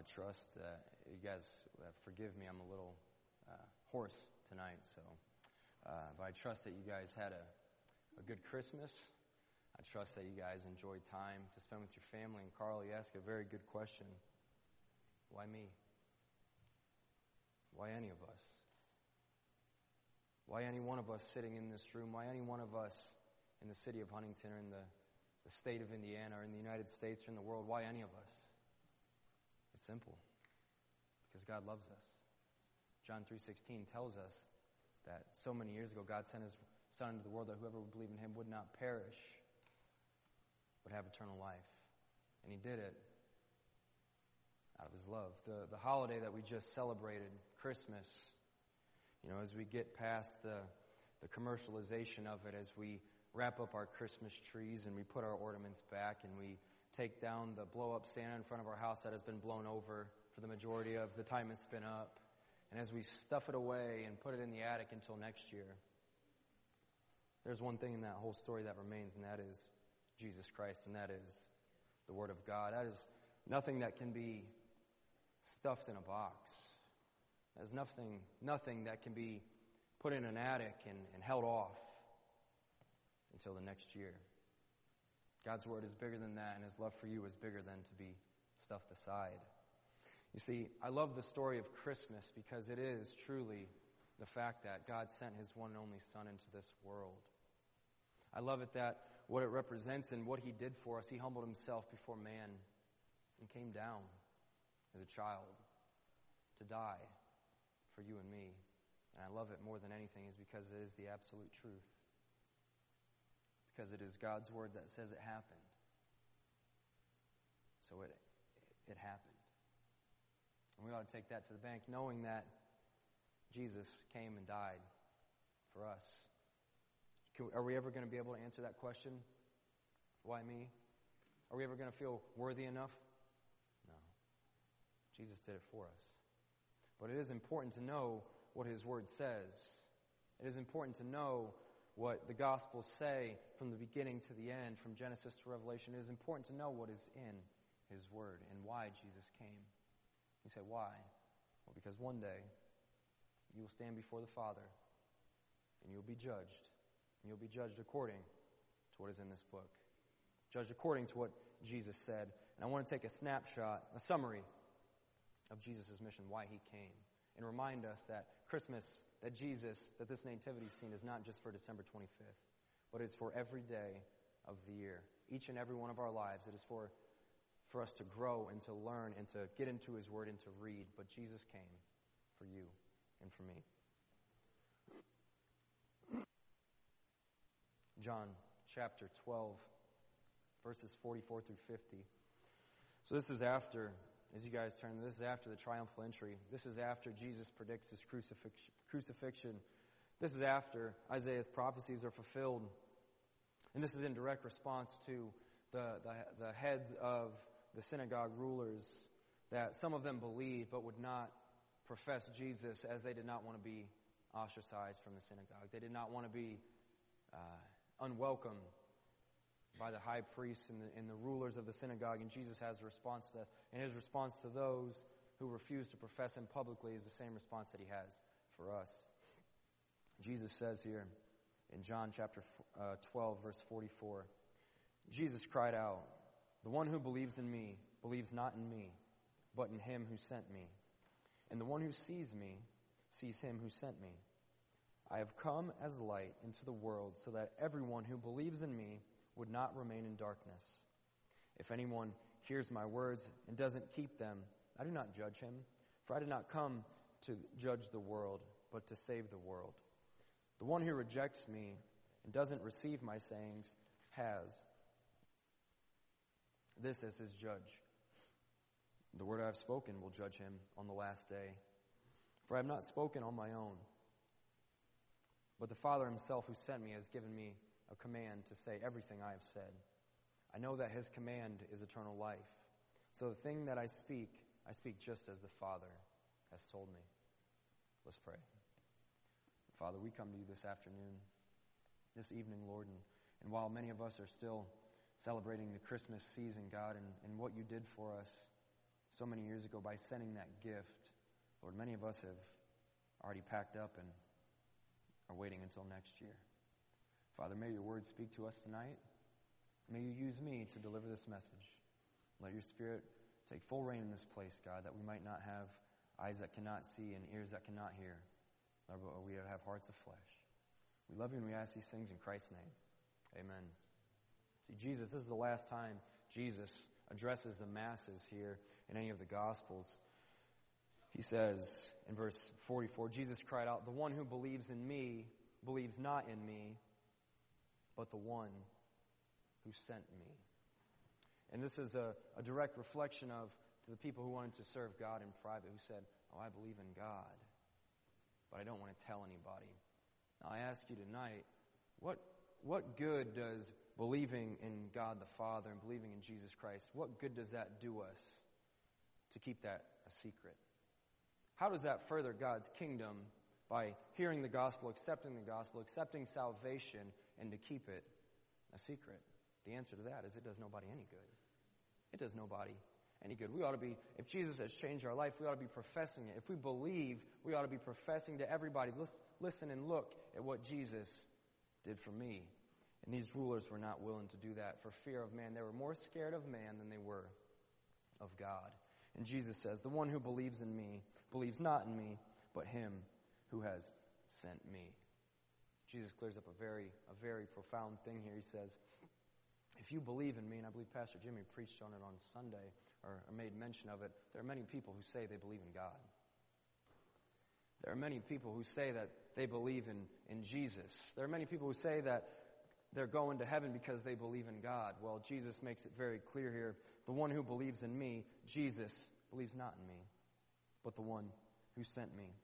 I trust that you guys forgive me. I'm a little hoarse tonight, but I trust that you guys had a good Christmas. I trust that you guys enjoyed time to spend with your family. And Carl, you asked a very good question. Why me? Why any of us? Why any one of us sitting in this room? Why any one of us in the city of Huntington or in the state of Indiana or in the United States or in the world? Why any of us? It's simple. Because God loves us. John 3:16 tells us that so many years ago God sent His Son into the world that whoever would believe in Him would not perish, but have eternal life. And He did it out of His love. The holiday that we just celebrated, Christmas, as we get past the commercialization of it, as we wrap up our Christmas trees and we put our ornaments back and we take down the blow-up Santa in front of our house that has been blown over for the majority of the time it's been up, and as we stuff it away and put it in the attic until next year, there's one thing in that whole story that remains, and that is Jesus Christ, and that is the Word of God. That is nothing that can be stuffed in a box. There's nothing that can be put in an attic and held off until the next year. God's Word is bigger than that, and His love for you is bigger than to be stuffed aside. You see, I love the story of Christmas because it is truly the fact that God sent His one and only Son into this world. I love it that what it represents and what He did for us, He humbled Himself before man and came down as a child to die for you and me. And I love it more than anything is because it is the absolute truth. Because it is God's Word that says it happened. So it happened. And we ought to take that to the bank, knowing that Jesus came and died for us. Are we ever going to be able to answer that question? Why me? Are we ever going to feel worthy enough? No. Jesus did it for us. But it is important to know what His Word says. It is important to know what the Gospels say from the beginning to the end, from Genesis to Revelation. It is important to know what is in His Word and why Jesus came. You say, why? Well, because one day you will stand before the Father and you'll be judged. And you'll be judged according to what is in this book. Judged according to what Jesus said. And I want to take a snapshot, a summary of Jesus' mission, why He came. And remind us that Christmas, that this nativity scene is not just for December 25th, but it's for every day of the year. Each and every one of our lives. It is for us to grow and to learn and to get into His Word and to read. But Jesus came for you and for me. John chapter 12, verses 44 through 50. So this is after, as you guys turn, this is after the triumphal entry. This is after Jesus predicts His crucifixion. This is after Isaiah's prophecies are fulfilled. And this is in direct response to the heads of the synagogue rulers that some of them believed but would not profess Jesus, as they did not want to be ostracized from the synagogue. They did not want to be unwelcome by the high priests and the rulers of the synagogue, and Jesus has a response to that. And His response to those who refuse to profess Him publicly is the same response that He has for us. Jesus says here in John chapter 12, verse 44, Jesus cried out, "The one who believes in me believes not in me, but in Him who sent me. And the one who sees me sees Him who sent me. I have come as light into the world so that everyone who believes in me would not remain in darkness. If anyone hears my words and doesn't keep them, I do not judge him, for I did not come to judge the world, but to save the world. The one who rejects me and doesn't receive my sayings has this as his judge. The word I have spoken will judge him on the last day. For I have not spoken on my own, but the Father Himself who sent me has given me a command to say everything I have said. I know that His command is eternal life. So the thing that I speak just as the Father has told me." Let's pray. Father, we come to You this afternoon, this evening, Lord, and while many of us are still celebrating the Christmas season, God, and what You did for us, so many years ago by sending that gift. Lord, many of us have already packed up and are waiting until next year. Father, may your word speak to us tonight. May you use me to deliver this message. Let your Spirit take full reign in this place, God, that we might not have eyes that cannot see and ears that cannot hear. Lord, but we have hearts of flesh. We love you and we ask these things in Christ's name. Amen. See, Jesus, this is the last time Jesus addresses the masses here in any of the Gospels. He says in verse 44, Jesus cried out, "The one who believes in me believes not in me, but the one who sent me." And this is a direct reflection of to the people who wanted to serve God in private, who said, "Oh, I believe in God, but I don't want to tell anybody." Now, I ask you tonight, what good does believing in God the Father and believing in Jesus Christ, what good does that do us to keep that a secret? How does that further God's kingdom by hearing the gospel, accepting salvation, and to keep it a secret? The answer to that is it does nobody any good. It does nobody any good. We ought to be, if Jesus has changed our life, we ought to be professing it. If we believe, we ought to be professing to everybody, listen and look at what Jesus did for me. And these rulers were not willing to do that for fear of man. They were more scared of man than they were of God. And Jesus says, "The one who believes in me believes not in me, but him who has sent me." Jesus clears up a very profound thing here. He says, if you believe in me, and I believe Pastor Jimmy preached on it on Sunday, or made mention of it, there are many people who say they believe in God. There are many people who say that they believe in Jesus. There are many people who say that they're going to heaven because they believe in God. Well, Jesus makes it very clear here. The one who believes in me, Jesus, believes not in me, but the one who sent me.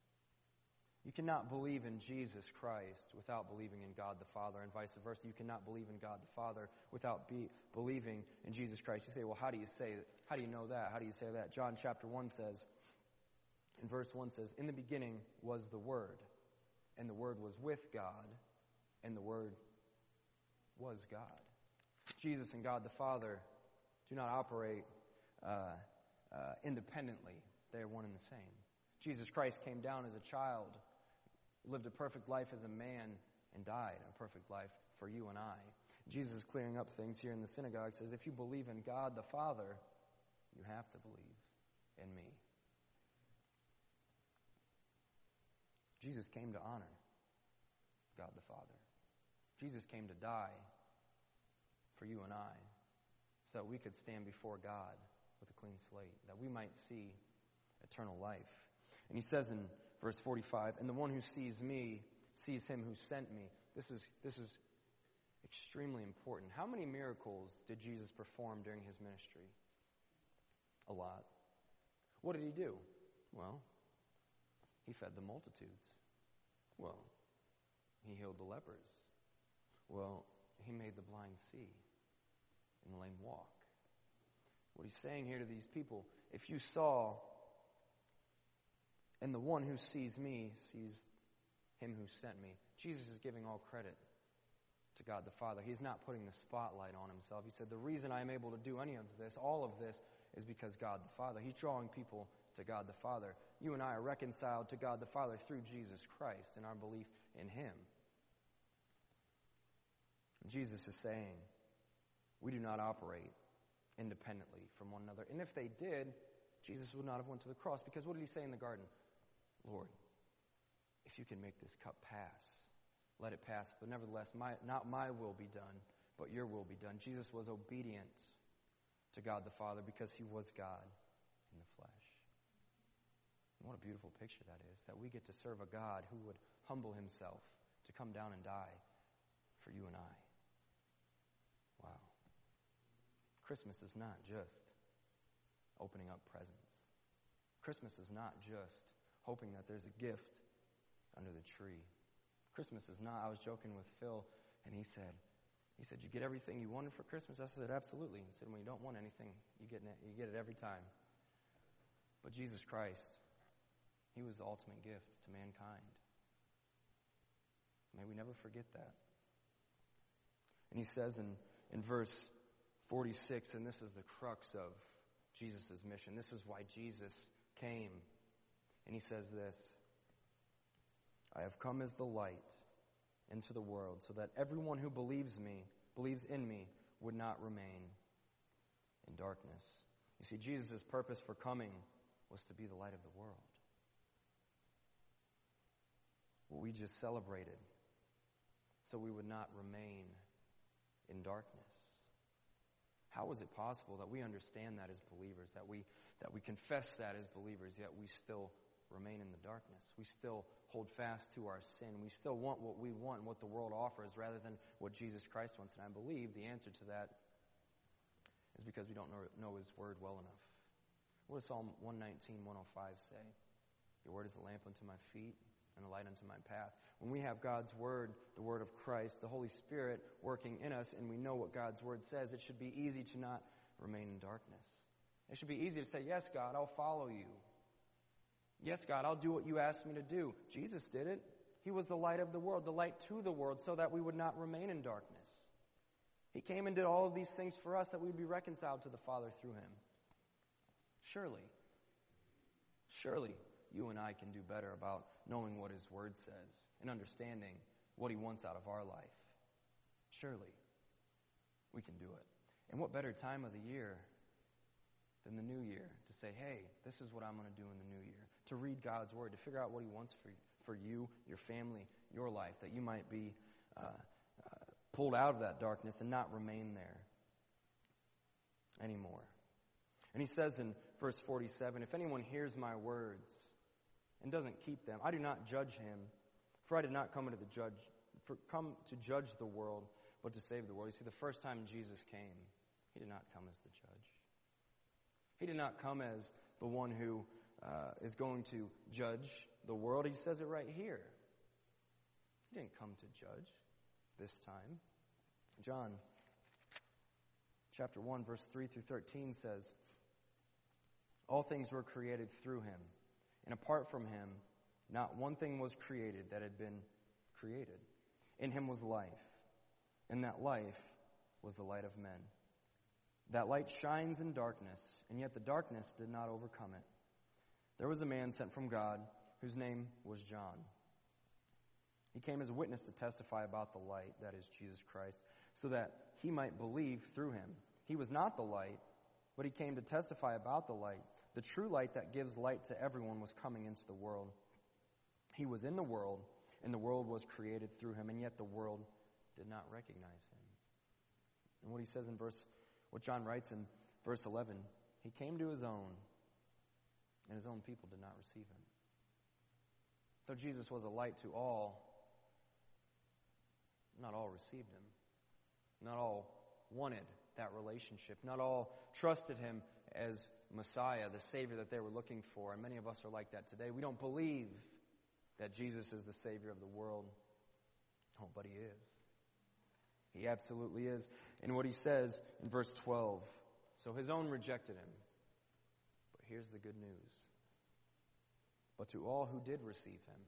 You cannot believe in Jesus Christ without believing in God the Father, and vice versa. You cannot believe in God the Father without believing in Jesus Christ. You say, well, how do you say that? How do you know that? How do you say that? John chapter 1 says, in verse 1 says, "In the beginning was the Word, and the Word was with God, and the Word was God." Jesus and God the Father do not operate independently. They are one and the same. Jesus Christ came down as a child, lived a perfect life as a man, and died a perfect life for you and I. Jesus is clearing up things here in the synagogue. Says, if you believe in God the Father, you have to believe in me. Jesus came to honor God the Father. Jesus came to die for you and I, so that we could stand before God with a clean slate, that we might see eternal life. And he says in verse 45, "And the one who sees me sees him who sent me." This is extremely important. How many miracles did Jesus perform during his ministry? A lot. What did he do? Well, he fed the multitudes. Well, he healed the lepers. Well, he made the blind see and the lame walk. What he's saying here to these people, if you saw, and the one who sees me sees him who sent me. Jesus is giving all credit to God the Father. He's not putting the spotlight on himself. He said, the reason I'm able to do any of this, all of this, is because God the Father. He's drawing people to God the Father. You and I are reconciled to God the Father through Jesus Christ and our belief in him. Jesus is saying, we do not operate independently from one another. And if they did, Jesus would not have went to the cross. Because what did he say in the garden? Lord, if you can make this cup pass, let it pass. But nevertheless, not my will be done, but your will be done. Jesus was obedient to God the Father because he was God in the flesh. And what a beautiful picture that is, that we get to serve a God who would humble himself to come down and die for you and I. Wow. Christmas is not just opening up presents. Christmas is not just hoping that there's a gift under the tree. Christmas is not, I was joking with Phil, and he said, you get everything you wanted for Christmas? I said, absolutely. He said, when you don't want anything, you get it every time. But Jesus Christ, he was the ultimate gift to mankind. May we never forget that. And he says in verse 46, and this is the crux of Jesus' mission. This is why Jesus came. And he says this, I have come as the light into the world so that everyone who believes in me, would not remain in darkness. You see, Jesus' purpose for coming was to be the light of the world. What we just celebrated, so we would not remain in darkness. How is it possible that we understand that as believers, that we confess that as believers, yet we still remain in the darkness? We still hold fast to our sin. We still want what we want, what the world offers, rather than what Jesus Christ wants. And I believe the answer to that is because we don't know His Word well enough. What does Psalm 119, 105 say? Your Word is a lamp unto my feet and a light unto my path. When we have God's Word, the Word of Christ, the Holy Spirit working in us, and we know what God's Word says, it should be easy to not remain in darkness. It should be easy to say, yes, God, I'll follow you. Yes, God, I'll do what you asked me to do. Jesus did it. He was the light of the world, the light to the world, so that we would not remain in darkness. He came and did all of these things for us, that we would be reconciled to the Father through Him. Surely, you and I can do better about knowing what His Word says and understanding what He wants out of our life. Surely, we can do it. And what better time of the year than the new year to say, hey, this is what I'm going to do in the new year. To read God's Word, to figure out what He wants for you, your family, your life, that you might be pulled out of that darkness and not remain there anymore. And he says in verse 47, if anyone hears my words and doesn't keep them, I do not judge him, for I did not come to judge the world, but to save the world. You see, the first time Jesus came, He did not come as the judge. He did not come as the one who is going to judge the world. He says it right here. He didn't come to judge this time. John chapter 1, verse 3 through 13 says, all things were created through Him, and apart from Him, not one thing was created that had been created. In Him was life, and that life was the light of men. That light shines in darkness, and yet the darkness did not overcome it. There was a man sent from God whose name was John. He came as a witness to testify about the light, that is Jesus Christ, so that he might believe through Him. He was not the light, but he came to testify about the light. The true light that gives light to everyone was coming into the world. He was in the world, and the world was created through Him, and yet the world did not recognize Him. And what John writes in verse 11, He came to His own, and His own people did not receive Him. Though Jesus was a light to all, not all received Him. Not all wanted that relationship. Not all trusted Him as Messiah, the Savior that they were looking for. And many of us are like that today. We don't believe that Jesus is the Savior of the world. Oh, but He is. He absolutely is. And what He says in verse 12, so His own rejected Him. But here's the good news. But to all who did receive Him,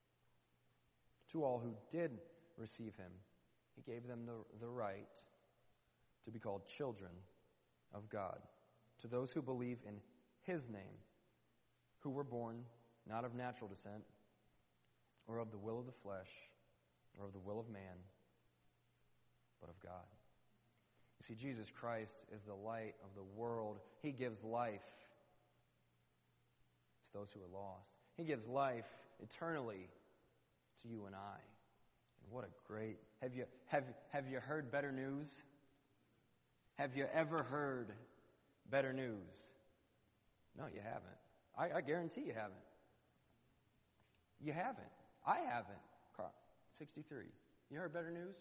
He gave them the right to be called children of God. To those who believe in His name, who were born not of natural descent, or of the will of the flesh, or of the will of man, but of God. You see, Jesus Christ is the light of the world. He gives life to those who are lost. He gives life eternally to you and I. And what a great... Have you heard better news? Have you ever heard better news? No, you haven't. I guarantee you haven't. You haven't. I haven't. Carl, 63. You heard better news?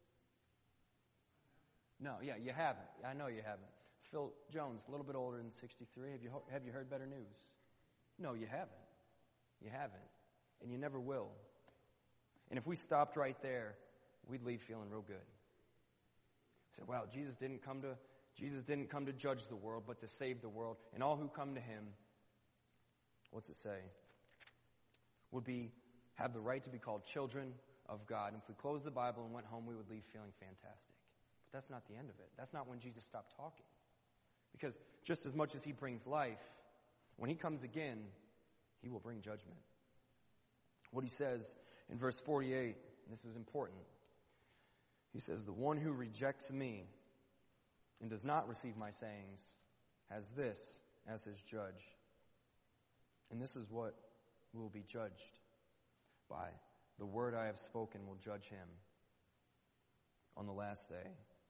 No, yeah, you haven't. I know you haven't. Phil Jones, a little bit older than 63. Have you heard better news? No, you haven't. You haven't. And you never will. And if we stopped right there, we'd leave feeling real good. Say, wow, Jesus didn't come to judge the world, but to save the world. And all who come to Him, what's it say? Have the right to be called children of God. And if we closed the Bible and went home, we would leave feeling fantastic. But that's not the end of it. That's not when Jesus stopped talking. Because just as much as he brings life, when he comes again, he will bring judgment. What he says in verse 48, and this is important. He says, "The one who rejects me and does not receive my sayings has this as his judge. And this is what will be judged by. The word I have spoken will judge him on the last day."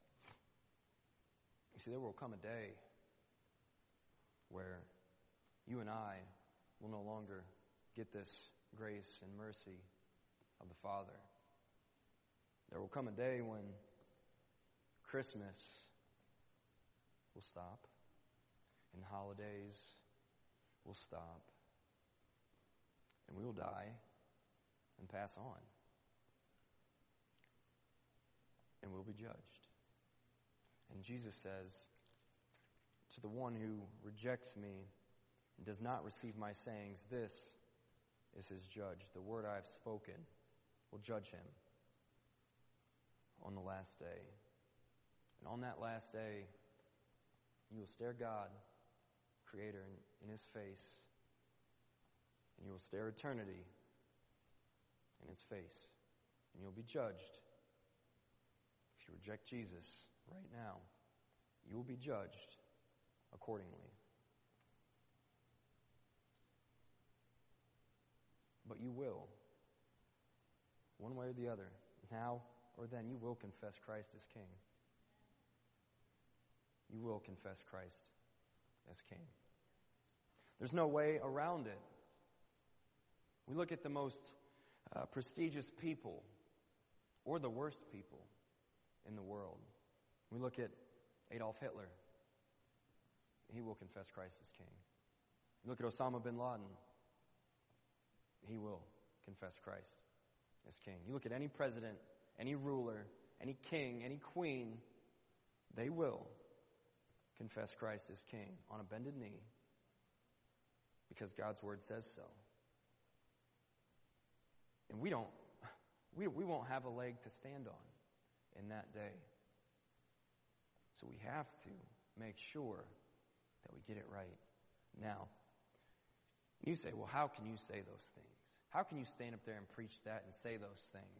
You see, there will come a day where you and I will no longer get this grace and mercy of the Father. There will come a day when Christmas will stop and holidays will stop and we will die and pass on and we'll be judged. And Jesus says, "To the one who rejects me and does not receive my sayings, this is his judge. The word I have spoken will judge him on the last day." And on that last day, you will stare God, Creator, in his face, and you will stare eternity in his face, and you'll be judged. If you reject Jesus right now, you will be judged accordingly. But you will, one way or the other, now or then, you will confess Christ as King. You will confess Christ as King. There's no way around it. We look at the most prestigious people or the worst people in the world. We look at Adolf Hitler. He will confess Christ as King. You look at Osama bin Laden. He will confess Christ as King. You look at any president, any ruler, any king, any queen, they will confess Christ as King on a bended knee because God's word says so. And we won't have a leg to stand on in that day. So we have to make sure that we get it right now. You say, well, how can you say those things? How can you stand up there and preach that and say those things?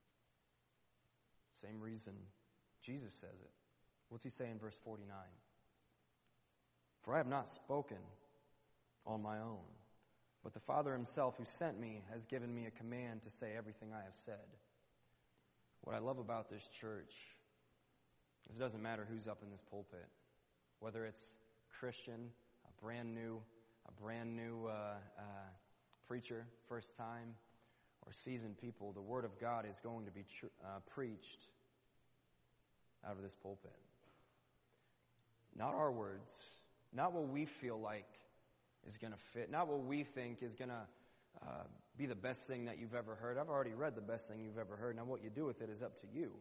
Same reason Jesus says it. What's he say in verse 49? "For I have not spoken on my own, but the Father himself who sent me has given me a command to say everything I have said." What I love about this church is it doesn't matter who's up in this pulpit. Whether it's Christian, a brand new preacher, first time, or seasoned people, the Word of God is going to be preached out of this pulpit. Not our words, not what we feel like is going to fit, not what we think is going to be the best thing that you've ever heard. I've already read the best thing you've ever heard. Now what you do with it is up to you.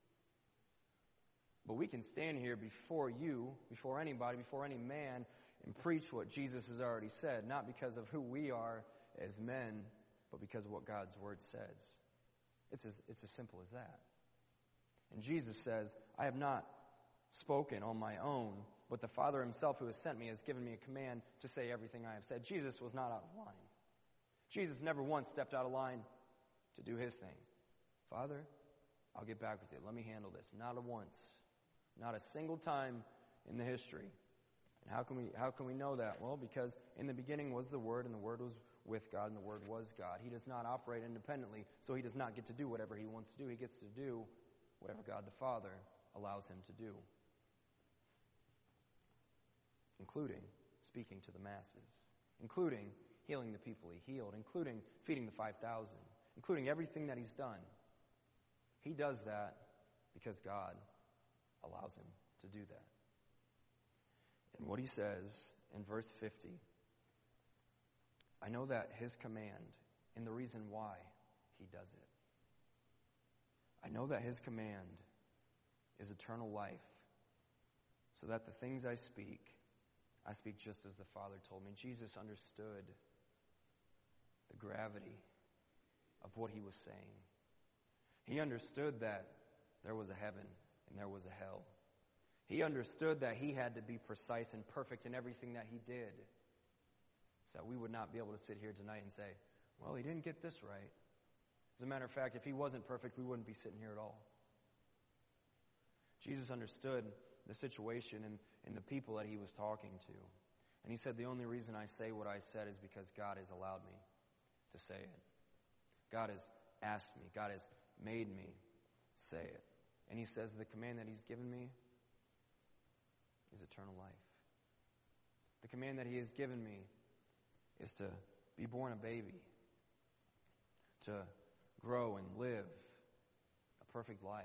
But we can stand here before you, before anybody, before any man, and preach what Jesus has already said, not because of who we are as men, but because of what God's word says. It's as simple as that. And Jesus says, "I have not spoken on my own, but the Father himself who has sent me has given me a command to say everything I have said." Jesus was not out of line. Jesus never once stepped out of line to do his thing. "Father, I'll get back with you. Let me handle this." Not a once. Not a single time in the history. And how can we know that? Well, because in the beginning was the Word, and the Word was with God, and the Word was God. He does not operate independently, so he does not get to do whatever he wants to do. He gets to do whatever God the Father allows him to do, including speaking to the masses, including healing the people he healed, including feeding the 5,000, including everything that he's done. He does that because God allows him to do that. And what he says in verse 50, "I know that his command," and the reason why he does it, "I know that his command is eternal life, so that the things I speak just as the Father told me." Jesus understood the gravity of what he was saying. He understood that there was a heaven and there was a hell. He understood that he had to be precise and perfect in everything that he did. So we would not be able to sit here tonight and say, well, he didn't get this right. As a matter of fact, if he wasn't perfect, we wouldn't be sitting here at all. Jesus understood the situation and the people that he was talking to. And he said, the only reason I say what I said is because God has allowed me to say it. God has asked me. God has made me say it. And he says the command that he's given me is eternal life. The command that he has given me is to be born a baby, to grow and live a perfect life,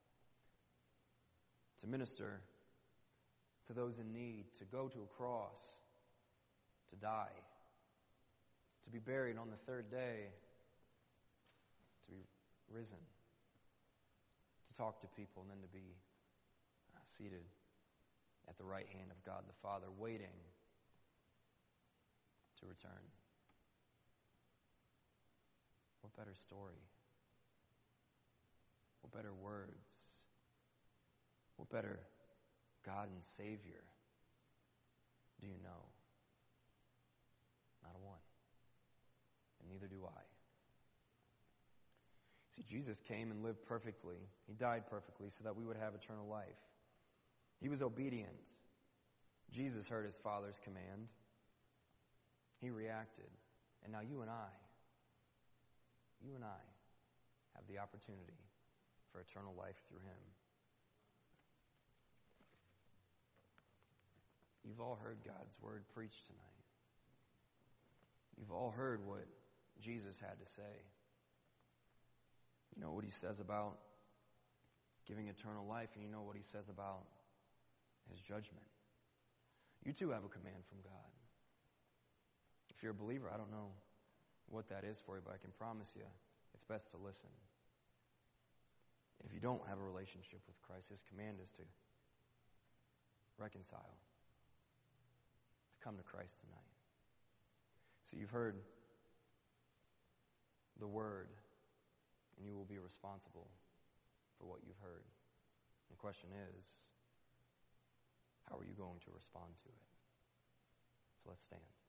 to minister to those in need, to go to a cross, to die, to be buried on the third day, to be risen, to talk to people, and then to be seated at the right hand of God the Father, waiting to return. What better story? What better words? What better God and Savior do you know? Not a one. And neither do I. See, Jesus came and lived perfectly. He died perfectly so that we would have eternal life. He was obedient. Jesus heard his Father's command. He reacted. And now you and I have the opportunity for eternal life through him. You've all heard God's word preached tonight. You've all heard what Jesus had to say. You know what he says about giving eternal life, and you know what he says about his judgment. You too have a command from God. If you're a believer, I don't know what that is for you, but I can promise you it's best to listen. If you don't have a relationship with Christ, his command is to reconcile, to come to Christ tonight. So you've heard the word, and you will be responsible for what you've heard. The question is, how are you going to respond to it? So let's stand.